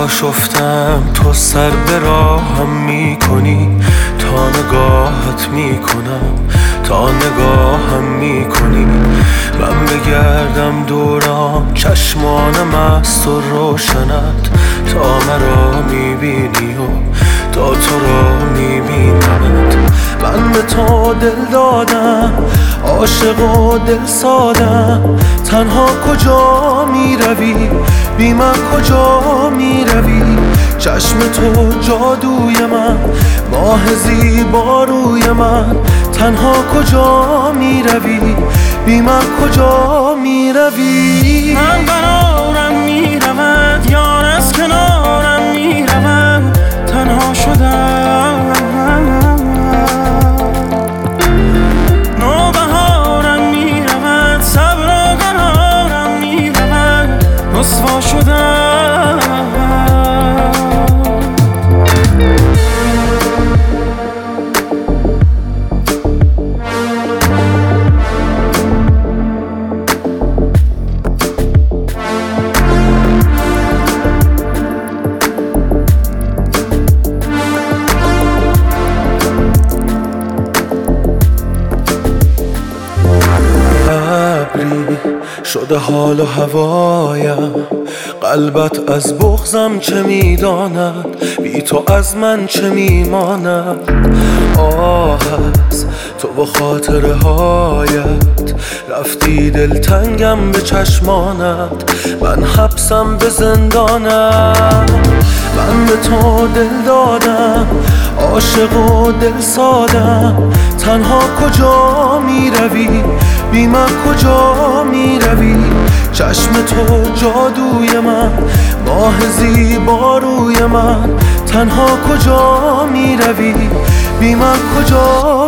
آشفتم تو سر به راهم میکنی، تا نگاهت میکنم، تا نگاهم میکنی. من بگردم دورم چشمانم است و روشنت، تا مرا میبینی و تا تو را میبینمت. من به تو دل دادم، عاشق و دل سادم. تنها کجا میروی، بی من کجا میروی؟ چشم تو جادوی من، ماه زیبا روی من. تنها کجا میروی، بی من کجا میروی؟ من قرارم میرود، یار از کنارم میرود. تنها شدم، نوبهارم میرود، صبر و قرارم میرود. رسوا شدم. شده حال و هوایم، قلبت از بغضم چه میداند، بی تو از من چه میماند. آه از تو و خاطره هایت، رفتی دلتنگم به چشمانت. من حبسم به زندانم، من به تو دل دادم، عاشق و دل سادم. تنها کجا میروی، بی من کجا میروی؟ چشم تو جادوی من، ماه زیبا روی من. تنها کجا میروی، بی من کجا